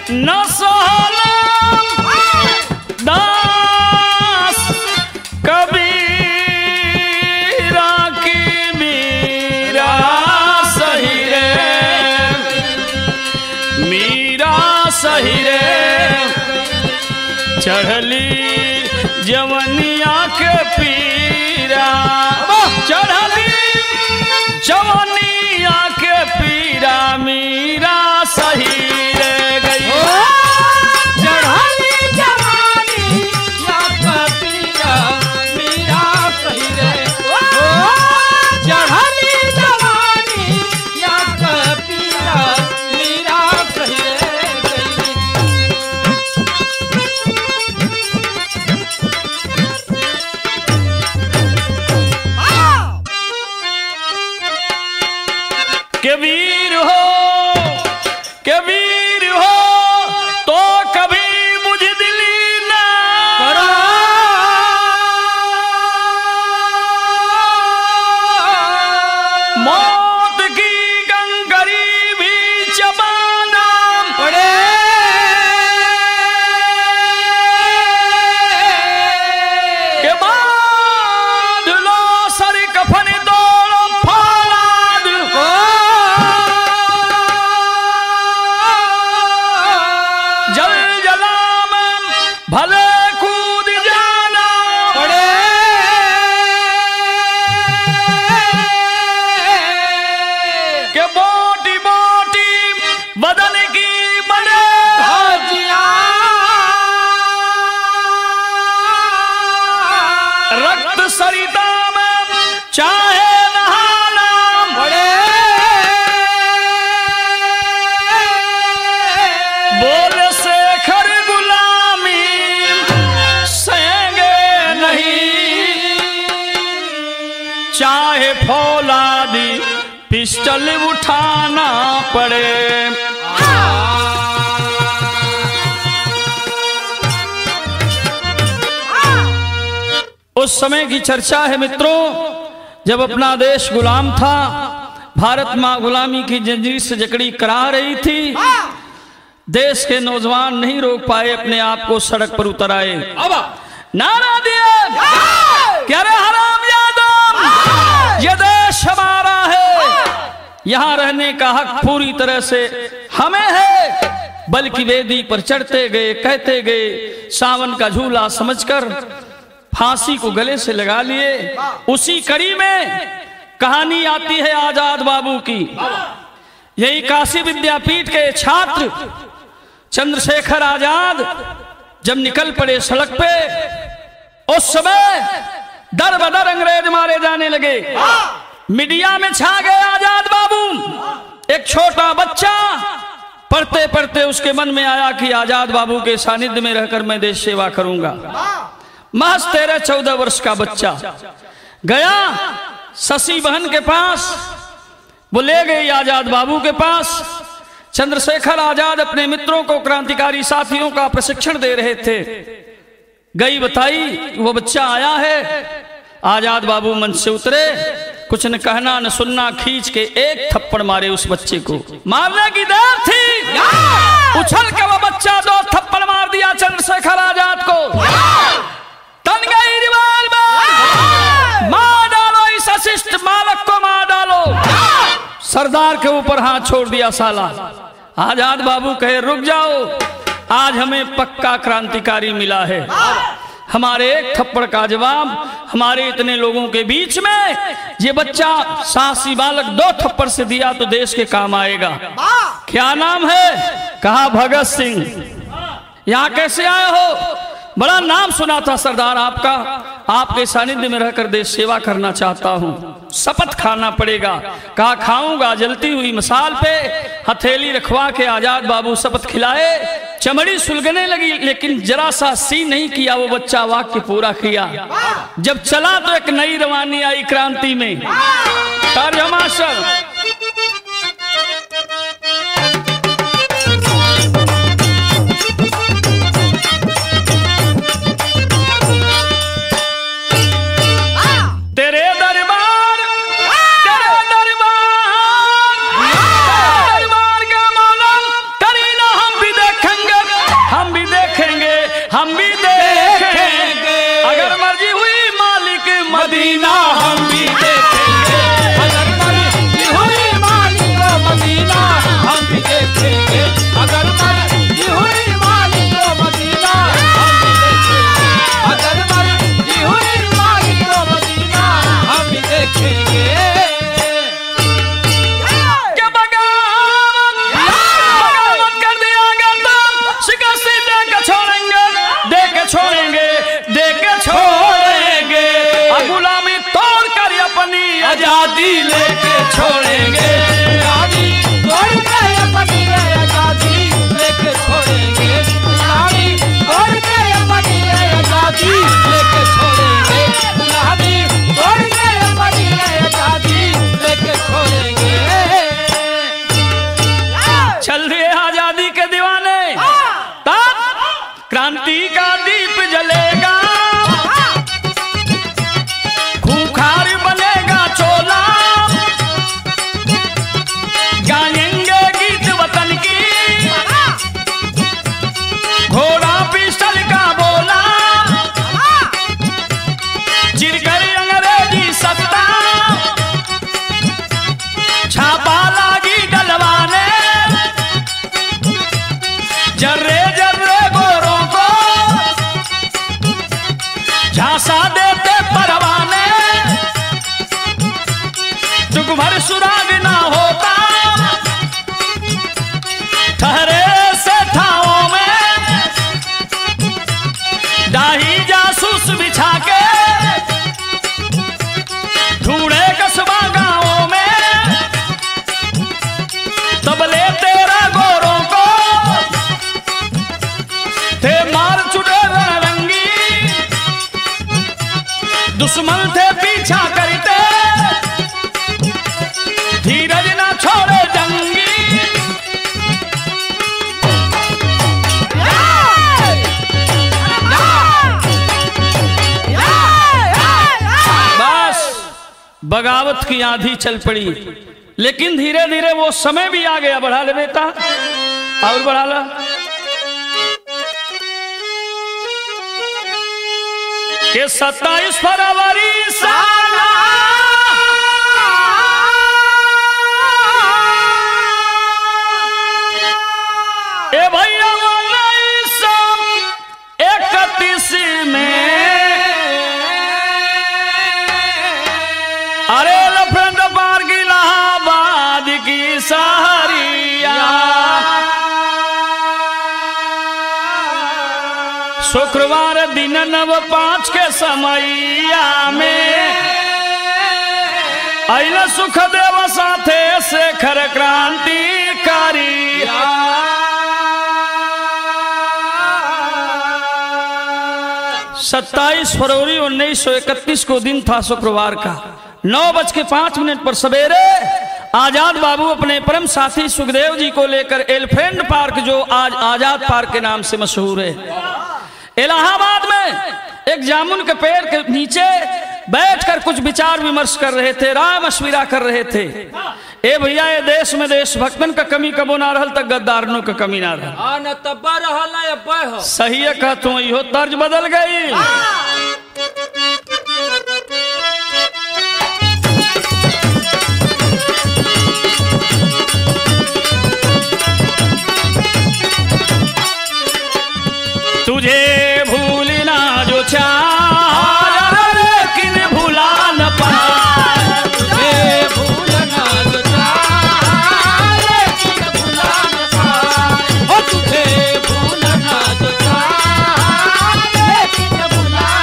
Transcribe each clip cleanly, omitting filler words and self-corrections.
न सोहलम दास कबीरा की मीरा सही रे, मीरा सही रे, चढ़ली जवनिया के पीरा, चढ़ली जवनिया के पीरा मीरा सही रे गई, चढ़ली जवानिया के पीरा मीरा सही रे, चढ़ली जवानिया के पीरा मीरा सही रे के वीर हो, के वीर हो तो कभी मुझे दिली ना करो, मौत की गंगरी भी चबाना पड़े के बांध लो सर कफन दौड़ फौलाद को, जल जला में भले कूद जाना पड़े के मोटी मोटी बदन की बड़े हाजिया रक्त सरिता में चाहे नहाना पड़े बोले शेखर गुलामी सहेंगे नहीं, चाहे फौलादी पिस्टल उठाना पड़े। उस समय की चर्चा है मित्रों, जब अपना देश गुलाम था, भारत माँ गुलामी की जंजीर से जकड़ी करा रही थी, देश के नौजवान नहीं रोक पाए, अपने आप को सड़क पर उतर आए, नारा दिए क्या रे हरामजादा, ये देश हमारा है, यहाँ रहने का हक पूरी तरह से हमें है। बल्कि वेदी पर चढ़ते गए, कहते गए, सावन का झूला समझकर फांसी को गले से लगा लिए। उसी कड़ी में कहानी आती है आजाद बाबू की। यही काशी विद्यापीठ के छात्र चंद्रशेखर आजाद जब निकल पड़े सड़क पे, उस समय दर बदर अंग्रेज मारे जाने लगे। मीडिया में छा गए आजाद बाबू। एक छोटा बच्चा पढ़ते पढ़ते उसके मन में आया कि आजाद बाबू के सानिध्य में रहकर मैं देश सेवा करूंगा। महज 13-14 वर्ष का बच्चा गया शशि बहन के पास, वो ले गई आजाद बाबू के पास। चंद्रशेखर आजाद अपने मित्रों को, क्रांतिकारी साथियों का प्रशिक्षण दे रहे थे। गई बताई वो बच्चा आया है। आजाद बाबू मंच से उतरे, कुछ न कहना न सुनना, खींच के एक थप्पड़ मारे उस बच्चे को। मारने की देर थी, उछल के वो बच्चा 2 थप्पड़ मार दिया चंद्रशेखर आजाद को। तन गई रिवाल्वर, मार डालो इस अशिष्ट मालक को, मार डालो। सरदार के ऊपर हाथ छोड़ दिया साला। आजाद बाबू कहे रुक जाओ, आज हमें पक्का क्रांतिकारी मिला है। हमारे एक थप्पड़ का जवाब हमारे इतने लोगों के बीच में ये बच्चा साहसी बालक 2 थप्पड़ से दिया तो देश के काम आएगा। क्या नाम है? कहा भगत सिंह। यहाँ कैसे आए हो? बड़ा नाम सुना था सरदार आपका, आपके सानिध्य में रहकर देश सेवा करना चाहता हूँ। शपथ खाना पड़ेगा। कहा खाऊंगा। जलती हुई मसाल पे हथेली रखवा के आजाद बाबू शपथ खिलाए। चमड़ी सुलगने लगी, लेकिन जरा सा सी नहीं किया वो बच्चा, वाक्य पूरा किया। जब चला तो एक नई रवानी आई क्रांति में। तर्जमा सर दरबार का मौला करीना हम भी देखेंगे। हम भी देखेंगे, अगर मर्जी हुई मालिक मदीना हम भी देखेंगे, अगर मर्जी हुई मालिक मदीना हम भी देखेंगे, अगर मर्जी हुई मालिक मदीना हम भी देखेंगे, अगर मर्जी हुई मालिक मदीना हम भी देखेंगे। के बगावत कर दिया गया शिकस्त दे के छोड़ेंगे, दे के छोड़ेंगे, दे के छोड़ेंगे, गुलामी तोड़ कर अपनी आजादी लेके छोड़ेंगे, गुलामी तोड़ कर अपनी आजादी लेके छोड़ेंगे, गुलामी तोड़ कर अपनी आजादी लेके छोड़ेंगे, गुलामी तोड़ कर अपनी आजादी लेके छोड़ेंगे। चल रहे आजादी के दीवाने, तब क्रांति का दीप जलेगा, खूंखार बनेगा चोला, गाएंगे गीत वतन की, घोड़ा पिस्टल का बोला, चिरकर अंग्रेजी सत्ता, छापा लागी डलवाने, जर्रे जर्रे गोरों को झांसा देते परवाने, टुक भर सुराग ना होता, ठहरे से ठाओं में डाही जासूस बिछा के, ढूंढे कस्बा गांवों में तबले तेरा गोरों को, थे मार चुके रणरंगी, दुश्मन थे पीछा करते, धीरज ना छोड़े जंगी, बस बगावत की आंधी चल पड़ी, लेकिन धीरे धीरे वो समय भी आ गया। बढ़ा ले बेटा, और बढ़ा ला। के 27 फरवरी साला ए भैया 1931 में, अरे लफरंद पार की इलाहाबाद की सहरिया, शुक्रवार दिन 9:05 के समैया में, अइल सुखदेव साथे शेखर क्रांतिकारी, 27 फरवरी 1931 को दिन था शुक्रवार का। 9:05 पर सवेरे आजाद बाबू अपने परम साथी सुखदेव जी को लेकर एलिफेंट पार्क, जो आज आजाद पार्क के नाम से मशहूर है, इलाहाबाद में एक जामुन के पेड़ के नीचे बैठकर कुछ विचार विमर्श कर रहे थे, राय मशविरा कर रहे थे। ए भैया, ये देश में देशभक्तन का कमी कबो ना रहल, तक गद्दारनों का कमी ना रहल। हाँ न तब्बा रहल ना अब्बा हो। सही है, कहता हूँ इहो तर्ज बदल गई। तुझे भूलना जो चाह लेकिन भुला न पाए, तुझे भूलना जो चाह लेकिन भुला न पाए, ओ तुझे भूलना जो चाह लेकिन भुला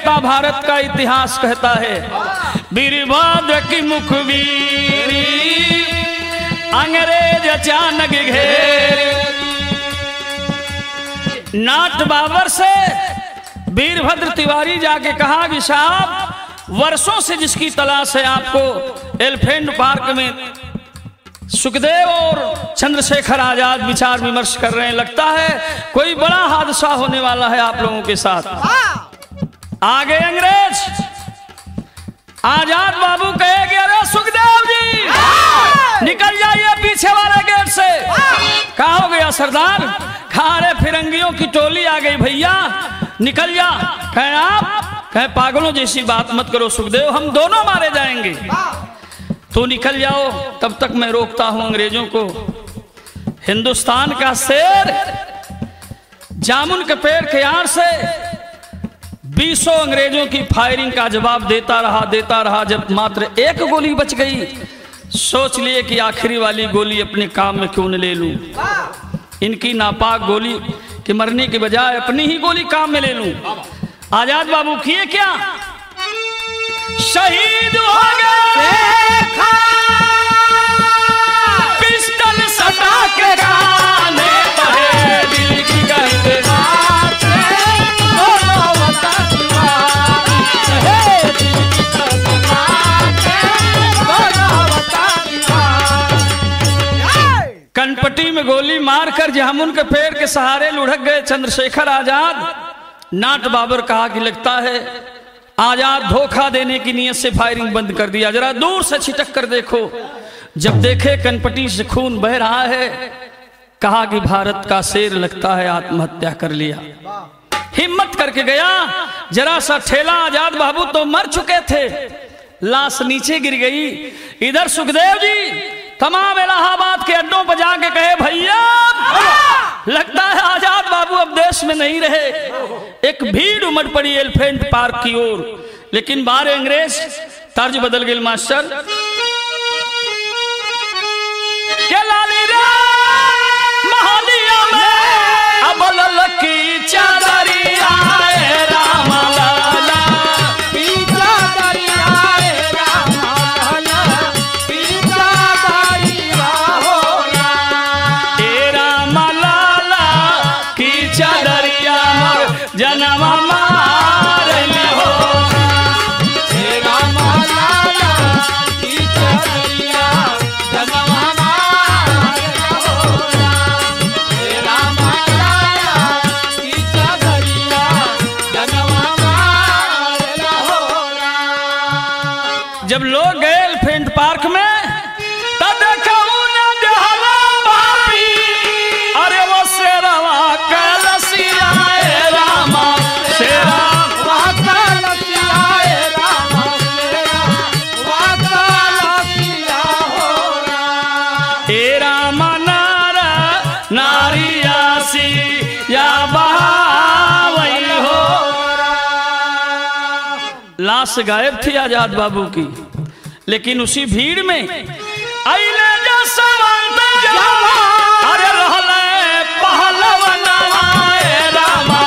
कहता, भारत का इतिहास कहता है, वीरभद्र की मुखबिरी अंग्रेज अचानक घेरे। नाट बाबर से वीरभद्र तिवारी जाके कहा कि साहब, वर्षों से जिसकी तलाश है आपको एलिफेंट पार्क में सुखदेव और चंद्रशेखर आजाद विचार विमर्श कर रहे हैं, लगता है कोई बड़ा हादसा होने वाला है आप लोगों के साथ। आगे अंग्रेज, आजाद बाबू कहेंगे, अरे सुखदेव जी निकल जाइए पीछे वाले गेट से। कहा हो गया सरदार? कहा अरे फिरंगियों की टोली आ गई भैया, निकल जा। कहे आप? कहे पागलों जैसी बात मत करो सुखदेव, हम दोनों मारे जाएंगे, तो निकल जाओ, तब तक मैं रोकता हूं अंग्रेजों को। हिंदुस्तान का शेर जामुन के पेड़ के आड़ से 20 अंग्रेजों की फायरिंग का जवाब देता रहा। जब मात्र एक गोली बच गई, सोच लिए कि आखिरी वाली गोली अपने काम में क्यों न ले लूं, इनकी नापाक गोली के मरने के बजाय अपनी ही गोली काम में ले लूं। आजाद बाबू किए क्या? शहीद हो गए, पिस्टल सटा के गाने बहे दिल की कहते कनपटी में गोली मारकर जामुन के पेड़ के सहारे लुढ़क गए चंद्रशेखर आजाद। नाट बाबर कहा कि लगता है आजाद धोखा देने की नीयत से फायरिंग बंद कर दिया, जरा दूर से छिटक कर देखो। जब देखे कनपटी से खून बह रहा है, कहा कि भारत का शेर लगता है आत्महत्या कर लिया। हिम्मत करके गया, जरा सा ठेला, आजाद बाबू तो मर चुके थे, लाश नीचे गिर गई। इधर सुखदेव जी तमाम इलाहाबाद के अड्डों पर जाके कहे, भैया लगता है आजाद बाबू अब देश में नहीं रहे। एक भीड़ उमड़ पड़ी एलिफेंट पार्क की ओर, लेकिन बारे अंग्रेज तर्ज बदल गए मास्टर। क्या लाली रे महालिया में अब ललकी चादरिया राम लाला, जनवा मार हो राम लाला की चदरिया, जनवा मार हो राम लाला की चदरिया, जनवा मार हो। जब लोग गए एलिफेंट पार्क में, तब देखा अरे वो शेरवा कलसिया लाश गायब थी आजाद बाबू की, लेकिन उसी भीड़ में आइले अरे रहले पहलवन रामा,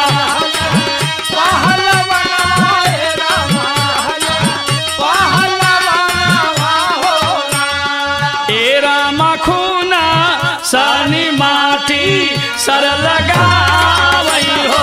ए रामा खूना सानी माटी सर लगावई हो,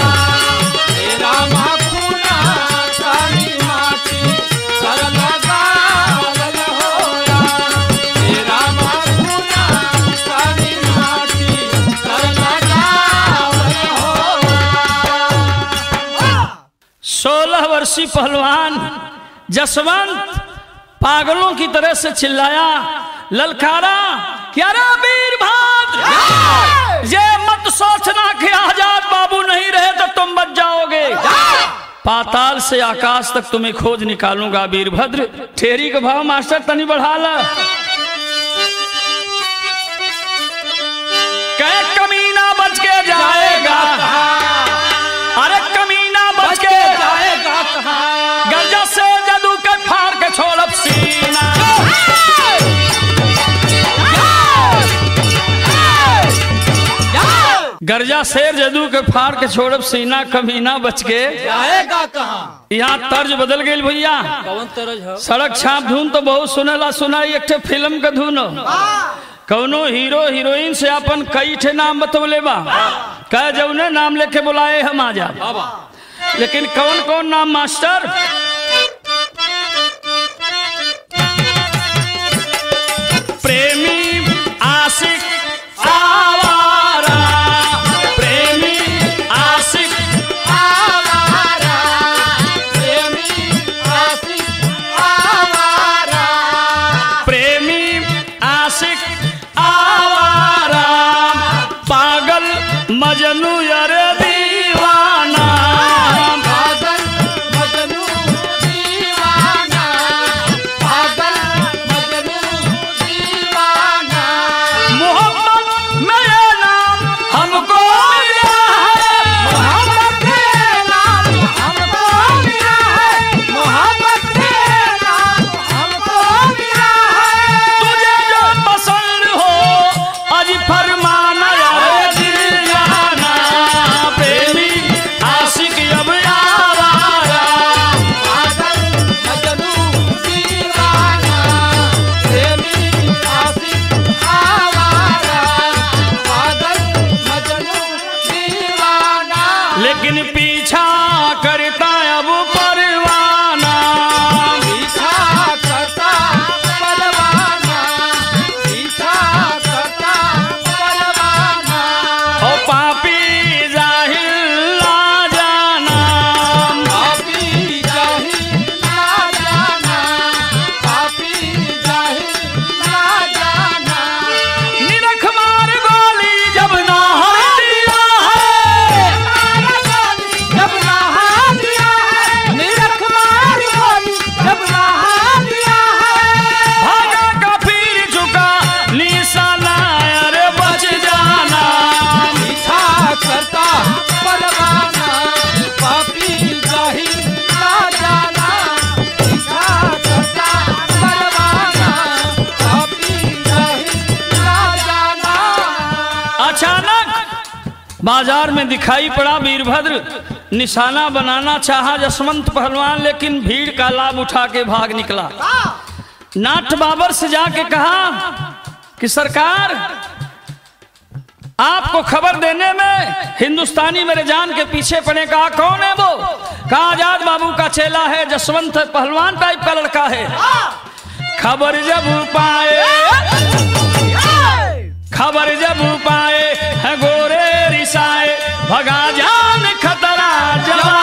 पहलवान जसवंत पागलों की तरह से चिल्लाया, ललकारा, क्या रे वीरभद्र, ये मत सोचना कि आजाद बाबू नहीं रहे तो तुम बच जाओगे, पाताल से आकाश तक तुम्हें खोज निकालूंगा। वीरभद्र ठेरी का भाव मास्टर तनी बढ़ा ला, कह कमीना बच के जाएगा, अरे कमीना बच के जाएगा, गर्जा से जादू के फाड़ के छोड़ सीना, गर्जा शेर जदू के फाड़ के छोड़ब सीना कमीना बच के जाएगा कहाँ? यहाँ तर्ज बदल गई भैया। कौन तरज है? सड़क छाप धुन तो बहुत सुनेला सुनाई, एक ठे फिल्म का धुन कौनो हीरो हीरोइन से अपन कई ठे नाम बतौले बा, कह जौने नाम लेके बुलाए हम आ जा, लेकिन कौन कौन नाम मास्टर? प्रेमी आशिक आवारा, प्रेमी आशिक आवारा, प्रेमी आशिक आवारा, प्रेमी आशिक आवारा, पागल मजनू यार दीवाना, पागल मजनू दीवाना, पागल मजनू दीवाना। मोहब्बत में ये नाम हमको मिला है, मोहब्बत के नाम हमको मिला है, मोहब्बत के नाम हमको मिला है। तुझे जो पसंद हो आज फरमाना यार दिल जाना, प्रेमी आशिक अब आवारा, पागल मजनू दीवाना, प्रेमी आशिक आवारा, पागल मजनू दीवाना। लेकिन पीछा करता अब परवाना, पीछा करता परवाना, पीछा करता परवाना। ओ पापी जाहिल ना जाना, पापी जाहिल ना जाना, पापी जाहिल ना जाना। निरख मार गोली जब ना दिया है, जब नहा दिया है, निरख मार गोली जब नहा दिया है। भागा का फिर चुका निशाना अरे बच जाना, पीछा करता परवाना, पापी जाहिल ना जाना। पीछा करता परवाना, पापी जाहिल ना जाना। अचानक बाजार में दिखाई पड़ा वीरभद्र, निशाना बनाना चाहा जसवंत पहलवान, लेकिन भीड़ का लाभ उठा के भाग निकला। नाथ बाबर से जाके कहा कि सरकार आपको खबर देने में हिंदुस्तानी मेरे जान के पीछे पड़े। कहा कौन है वो? कहा आजाद बाबू का चेला है, जसवंत पहलवान टाइप का लड़का है। खबर जब पाए, खबर जब पाए है गोरे रिसाए, भगा जान खतरा जवान,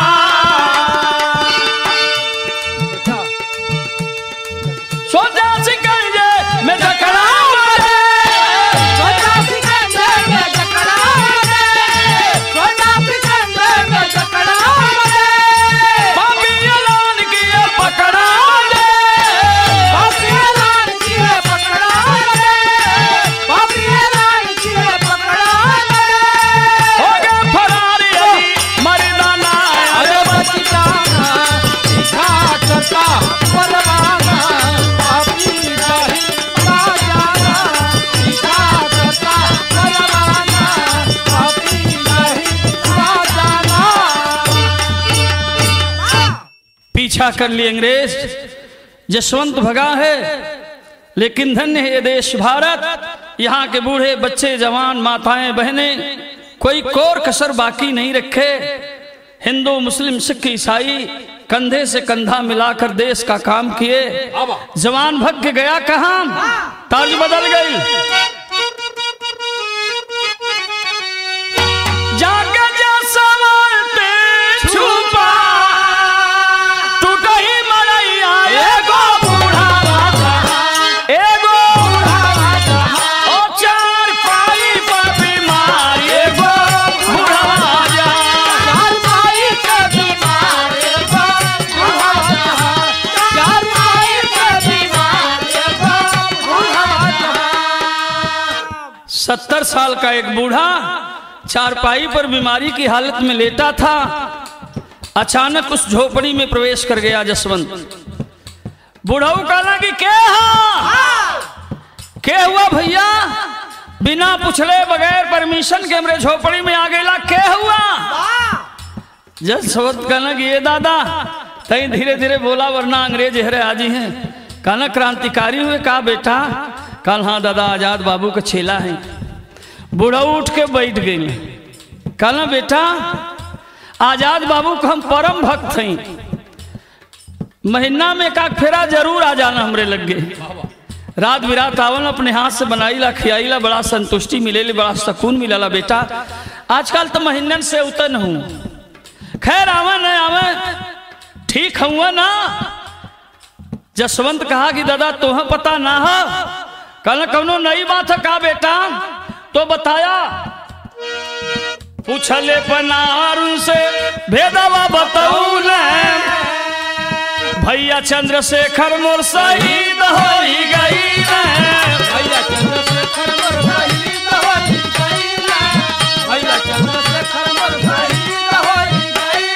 सोचा सिकंजे में जकड़ा मारे, सोचा सिकंदर में जकड़ा मारे, सोचा सिकंदर में जकड़ा मारे। पापी ऐलान किए पकड़ा दे, पापी ऐलान किए पकड़ा ले, पापी ऐलान किए पकड़ा ले। हो गए फरार अली मर्दाना अरे बच जाना, पीछा करता परवाना, पापी जाहिल ना जाना। पीछा करता परवाना, पापी जाहिल ना जाना। पीछा कर लिए अंग्रेज, जसवंत भगा है, लेकिन धन्य है ये देश भारत। यहाँ के बूढ़े बच्चे जवान माताएं बहनें कोई कोर कसर बाकी नहीं रखे। हिंदू मुस्लिम सिख ईसाई कंधे से कंधा मिलाकर देश का काम किए। जवान भग के गया कहाँ, तर्ज बदल गई। जाके जसवंत छुपा टूटा ही मरैया एगो बूढ़ा एगो ओ चार पाई पर बीमार एगो बूढ़ा जा। चार भाई के बीमार एगो बूढ़ा जहां, चार भाई के बीमार एगो बूढ़ा जहां। 70 साल का एक बूढ़ा चारपाई पर बीमारी की हालत में लेटा था। अचानक उस झोपड़ी में प्रवेश कर गया जसवंत। बूढ़ाऊ कहला कि क्या हुआ भैया? बिना पूछले बगैर परमिशन के हमरे झोपड़ी में आ गईला। के हुआ जसवंत कहना कि ये दादा तई धीरे धीरे बोला वरना अंग्रेज हरे आजी हैं। कहना क्रांतिकारी हुए। कहा बेटा? कल हाँ दादा आजाद बाबू का छेला है। बूढ़ा उठ के बैठ गई। कहना बेटा आजाद बाबू को हम परम भक्त हैं, महीना में का फेरा जरूर आ जाना हमरे लग गए। रात बिरात आवल अपने हाथ से बनाईला खियाईला, बड़ा संतुष्टि मिलेली, बड़ा सुकून मिलेला। बेटा आजकल तो महीनन से उतर हूँ। खैर आवा न आवा ठीक हुआ ना। जसवंत कहा कि दादा तुम्हें पता ना है? कल कौनो नई बात है का बेटा? तो बताया। पूछले पनारुन से भेदवा बताऊं भैया चंद्रशेखर मोर शहीद हो गई। भैया चंद्रशेखर मोर शहीद हो गई। भैया चंद्रशेखर मोर शहीद हो गई।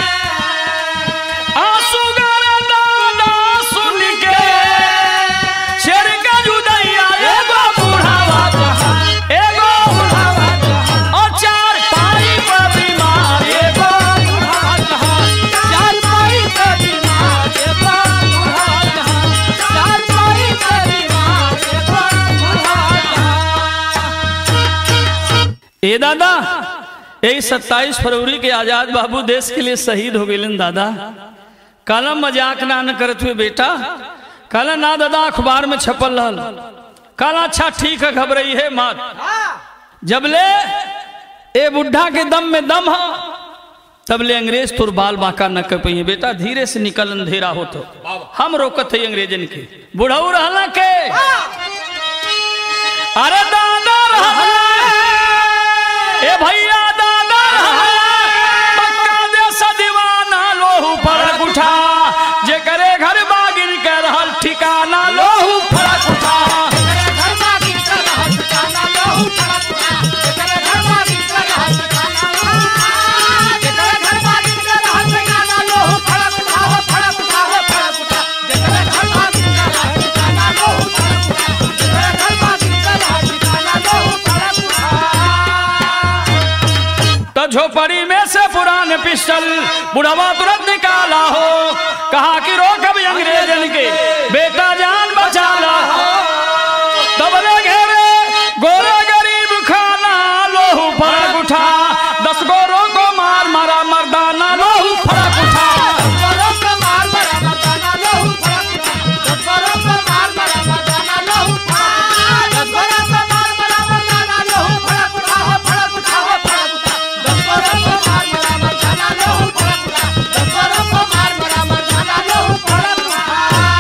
आंसू दादा सुन के शेर का जुदैया एगो बुढ़ावा एगो बुढ़ावा और चार पाई पर बीमार एगो बुढ़ावा चार पाई पे बीमार एगो बुढ़ावा चार पाई पे बीमार एगो बुढ़ावा। ए दादा यही 27 फरवरी के आजाद बाबू देश के लिए शहीद हो गए दादा। काला मजाक ना न करत हुए बेटा। काला ना दादा अखबार में छपल रहल। काला अच्छा ठीक है घबराई है मत। जब ले ए बुढ़ा के दम में दम हो तब ले अंग्रेज तुर बाल बाका न कर पाइए। बेटा धीरे से निकल अंधेरा हो तो हम रोकत है अंग्रेजन के। बुढ़ऊ रहला के अरे दादा रहला ए भैया दादा पक्का देश दीवाना लोहू फड़क उठा जे करे घर बागिन के रहल ठिकाना लोहू फड़क उठा। घर बागी कर रहल ठिकाना लोहू फड़क उठा। जेकरे घर बागी कर रहल ठिकाना लोहू जेकरे घर बागी कर रहल ठिकाना लोहू फड़क उठा फड़क उठा फड़क उठा। जेकरे घर बागी कर रहल ठिकाना लोहू फड़क उठा। जेकरे घर बागी कर रहल ठिकाना लोहू फड़क उठा। तो झोपड़ी में से पुराने पिस्टल बुढ़वा तुरंत निकाला हो। कहा कि रोक अभी अंग्रेजन के बेटा जान बचा ला हो। तब ले घेरे गोरे गरीब खाना लोहू फड़क उठा। 10 गोरों को मार मारा मर्दाना लोहू फड़क उठा। गोरों को मार मारा मर्दाना लोहू फड़क उठा। गोरों को मार मारा मर्दाना लोहू फड़क उठा। गोरों को मार मारा मर्दाना लोहू फड़क उठा फड़क उठा फड़क उठा। गोरों को मार मारा मर्दाना लोहू फड़क उठा। गोरों को मार मारा मर्दाना लोहू फड़क उठा।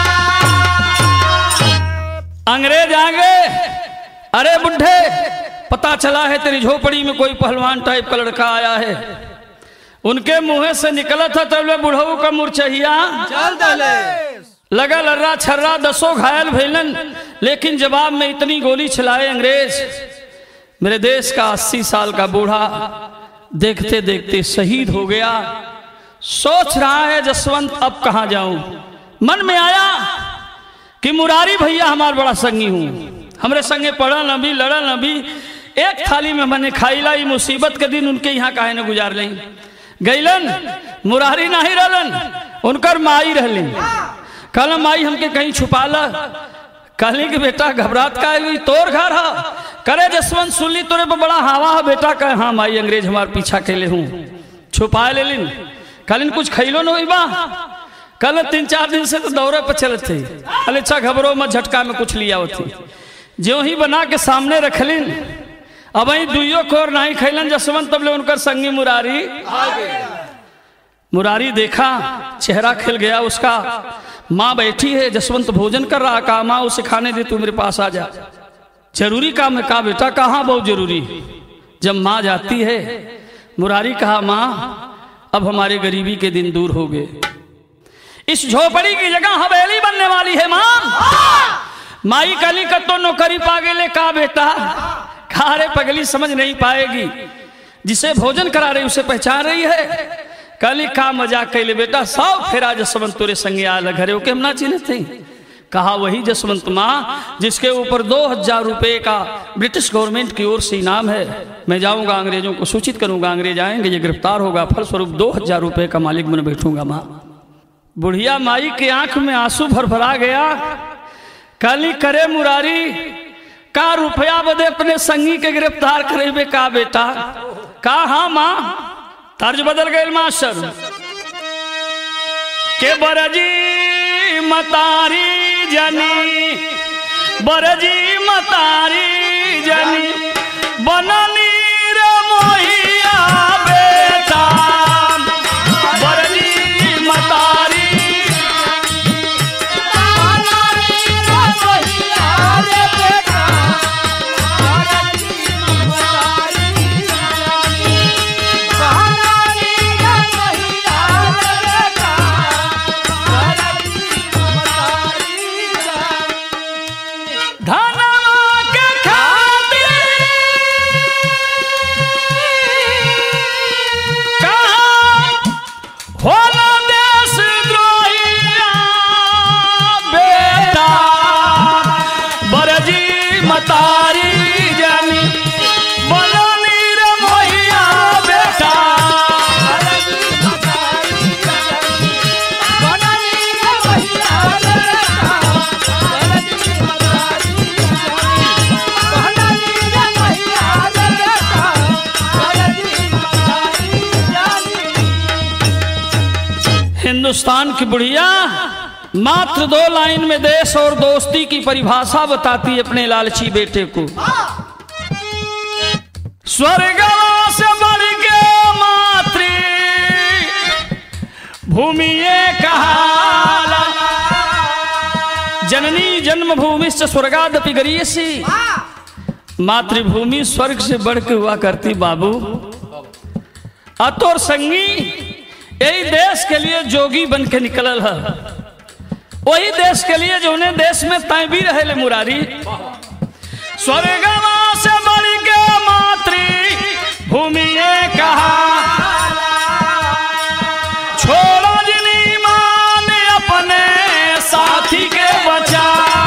अंग्रेज आ गए। अरे बुढ़े पता चला है तेरी झोपड़ी में कोई पहलवान टाइप का लड़का आया है। उनके मुंह से निकला था तब बुढ़ऊ का मुरचहिया चल दले लगा लर्रा छर्रा 10 घायल भैलन। लेकिन जवाब में इतनी गोली चलाए अंग्रेज। मेरे देश का 80 साल का बूढ़ा देखते देखते शहीद हो गया। सोच रहा है जसवंत अब कहां जाऊं। मन में आया कि मुरारी भैया हमार बड़ा संगी हूं। हमरे संगे पढ़ल न भी लड़ल न भी एक थाली में मैंने खाईला। ये मुसीबत के दिन उनके यहाँ काहे न गुजार लें। गईलन मुरारी नहीं रहलन उनकर माई रहलिन। कल माई हमके कहीं छुपा ला। कहली कि बेटा घबरात का है तोर घर है। करे जसवंत सुनली तोरे पर बड़ा हवा है बेटा। कहे हाँ माई अंग्रेज हमार पीछा कैले हूँ। छुपा ले लिन। कहलिन कुछ खैलो न हुई बा। कल 3-4 दिन से तो दौरे पर चलत थे। अरे अच्छा घबरो मत झटका में कुछ लिया होती। जो ही बना के सामने रखलिन अब वही दुइयो खोर नहीं खैलन जसवंत। तब ले उनकर संगी मुरारी देखा चेहरा खिल गया उसका। माँ बैठी है जसवंत भोजन कर रहा। कहा माँ उसे खाने दे तू मेरे पास आ जा जरूरी काम है। कहा बेटा कहाँ बहुत जरूरी। जब माँ जाती है मुरारी कहा माँ अब हमारे गरीबी के दिन दूर हो गए। इस झोपड़ी की जगह हवेली बनने वाली है माँ। माई कली का तो नौकरी पा गए। कहा बेटा खा रे पगली समझ नहीं पाएगी। जिसे भोजन करा रही उसे पहचान रही है। कली का मजाक कैले बेटा 100 फेरा जसवंत तोरे संगे आल घरे ओके हम ना चिन्हत थे। कहा वही जसवंत माँ जिसके ऊपर 2000 रुपये का ब्रिटिश गवर्नमेंट की ओर से इनाम है। मैं जाऊंगा, अंग्रेजों को सूचित करूंगा, अंग्रेज आएंगे, ये गिरफ्तार होगा, फलस्वरूप 2000 रुपये का मालिक बन बैठूंगा। माँ बुढ़िया माई की आंख में आंसू भरभरा गया। काली करे मुरारी का रुपया बदे अपने संगी के गिरफ्तार करे का बेटा का। हाँ माँ, तर्ज बदल गए मास्टर के बरजी मतारी जनी, बरजी मतारी जनी बननी रे मोहिया बेटा, बरजी मतारी हिंदुस्तान की बुढ़िया मात्र 2 लाइन में देश और दोस्ती की परिभाषा बताती अपने लालची बेटे को। स्वर्ग से बढ़ के मातृ भूमि कहा, जननी जन्मभूमि से स्वर्गादपि गरीयसी। मातृभूमि स्वर्ग से बढ़ के हुआ करती बाबू। अतोर संगी यही देश के लिए जोगी बन के निकलल है, वही देश के लिए जो उन्हें देश में तय भी रहे मुरारी। स्वर्गवा से बढ़ के मातृ भूमि कहा, छोड़ो जिनी मान अपने साथी के बचा,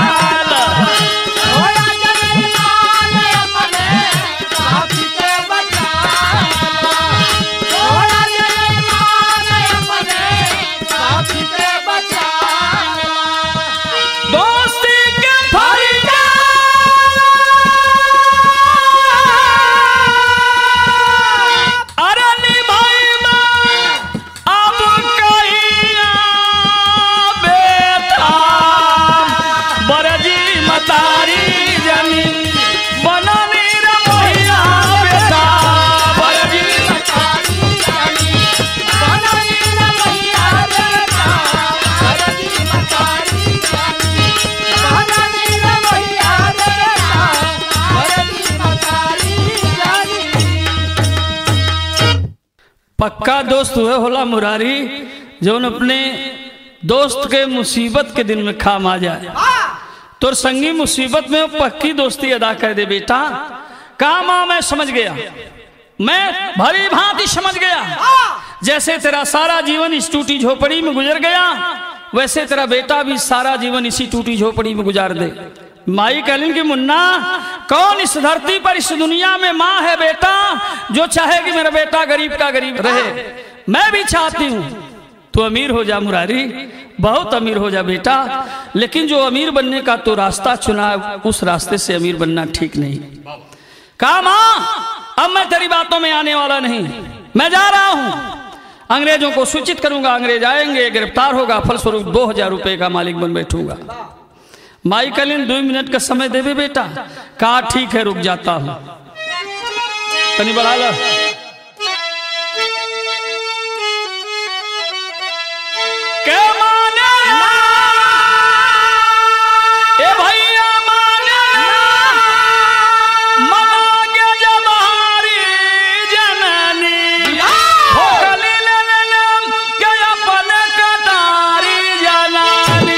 पक्का दोस्त हुए होला मुरारी जो अपने दोस्त के मुसीबत के दिन में काम आ जाए। तो संगी मुसीबत में पक्की दोस्ती अदा कर दे बेटा। काम आ मैं समझ गया, मैं भली भांति समझ गया। जैसे तेरा सारा जीवन इस टूटी झोपड़ी में गुजर गया, वैसे तेरा बेटा भी सारा जीवन इसी टूटी झोपड़ी में गुजार दे। माई कहलिन कि मुन्ना, कौन इस धरती पर इस दुनिया में माँ है बेटा जो चाहे कि मेरा बेटा गरीब का गरीब रहे। मैं भी चाहती हूँ तो अमीर हो जा मुरारी, बहुत अमीर हो जा बेटा, लेकिन जो अमीर बनने का तो रास्ता चुना उस रास्ते से अमीर बनना ठीक नहीं। कहा माँ अब मैं तेरी बातों में आने वाला नहीं, मैं जा रहा हूँ, अंग्रेजों को सूचित करूंगा, अंग्रेज आएंगे, गिरफ्तार होगा, फलस्वरूप 2000 रुपये का मालिक बन बैठूंगा। माई कलिन 2 मिनट का समय देवे बेटा। कहा ठीक है रुक जाता हूं, तनी बढ़ा ला। क्या माने ए भैया माने मांगे जब हारी जननी हो गली ले के अपन कटारी जनानी।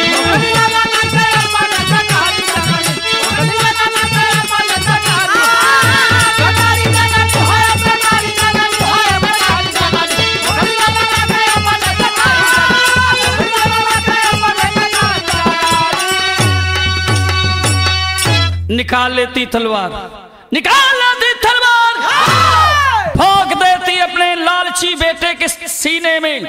निकाल लेती तलवार, निकाल लेती तलवार, भोंक देती अपने लालची बेटे के सीने में।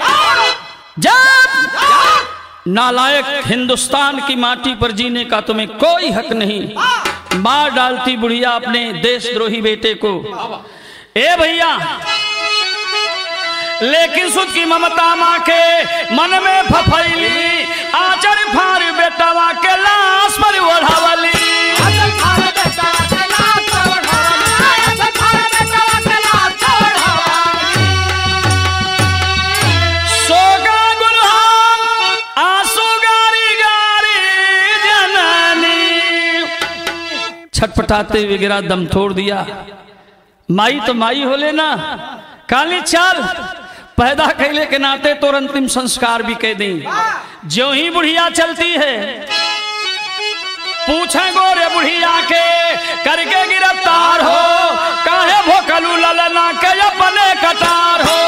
जब नालायक हिंदुस्तान की माटी पर जीने का तुम्हें कोई हक नहीं, मार डालती बुढ़िया अपने देशद्रोही बेटे को। ए भैया, लेकिन सुध की ममता माँ के मन में फफैली, आचर फार बेटवा के लाश पर ओढ़ावली। सोगा गुलहाम आंसू गारी गारी जननी, छटपटाते हुए गिरा, दम तोड़ दिया। माई तो माई हो लेना, काली चाल पैदा कैले के नाते तो अंतिम संस्कार भी कह दें। ज्यों ही बुढ़िया चलती है, पूछे गोरे बुढ़िया के करके गिरफ्तार हो, काहे भोकलू ललना के अपने कटार हो।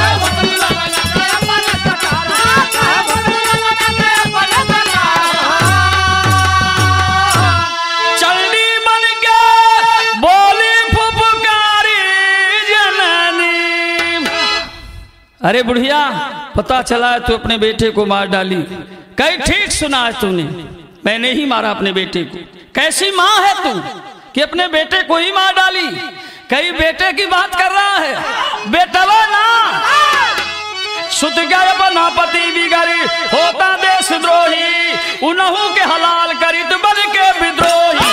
चंडी बन के बोली फुफकारी जननी। अरे बुढ़िया, पता चला है तू अपने बेटे को मार डाली। कहीं ठीक सुना है तूने, मैंने ही मारा अपने बेटे को। कैसी माँ है तू कि अपने बेटे को ही मार डाली? कहीं बेटे की बात कर रहा है, बेटवा ना। सुत गए बना पति बिगड़ी, होता देशद्रोही, उनहु के हलाल करी तो बन के विद्रोही।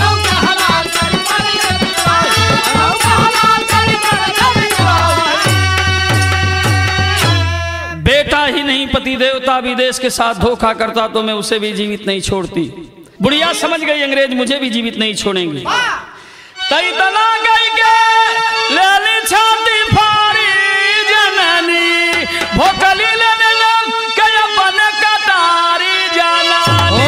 बेटा ही नहीं, पति देवता भी देश के साथ धोखा करता तो मैं उसे भी जीवित नहीं छोड़ती। बुढ़िया समझ गई अंग्रेज मुझे भी जीवित नहीं छोड़ेंगे। तई तना गई के लेली छाती फारी जननी, भोकली लेने लम के अपन कटारी जननी।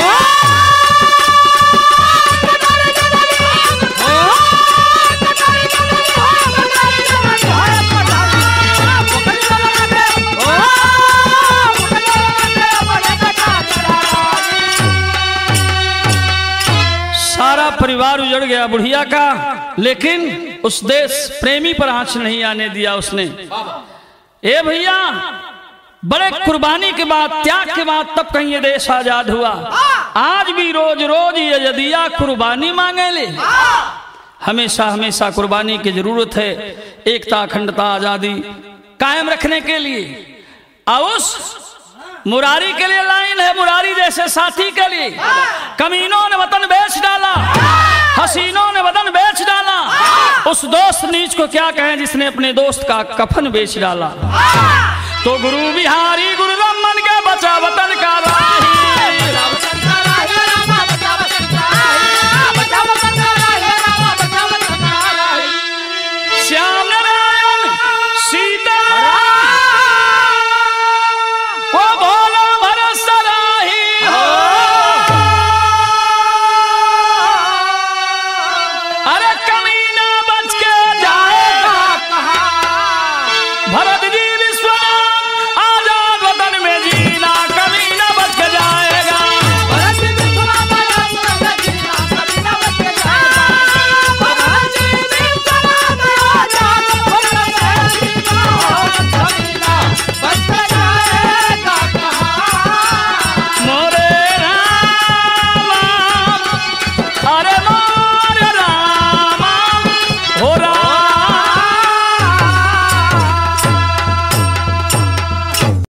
सारा परिवार उजड़ गया बुढ़िया का, लेकिन उस देश प्रेमी पर आंच नहीं आने दिया उसने। ए भैया, बड़े कुर्बानी के बाद, त्याग के बाद तब कहीं ये देश आजाद हुआ। आज भी रोज रोज ये यदिया कुर्बानी मांगे ले। हमेशा हमेशा कुर्बानी की जरूरत है एकता, अखंडता, आजादी कायम रखने के लिए। और उस मुरारी के लिए लाइन है, मुरारी जैसे साथी के लिए। कमीनों ने वतन बेच डाला, हसीनों ने वतन बेच डाला, उस दोस्त नीच को क्या कहें जिसने अपने दोस्त का कफन बेच डाला। तो गुरु बिहारी गुरु रमन के बचा वतन का राही।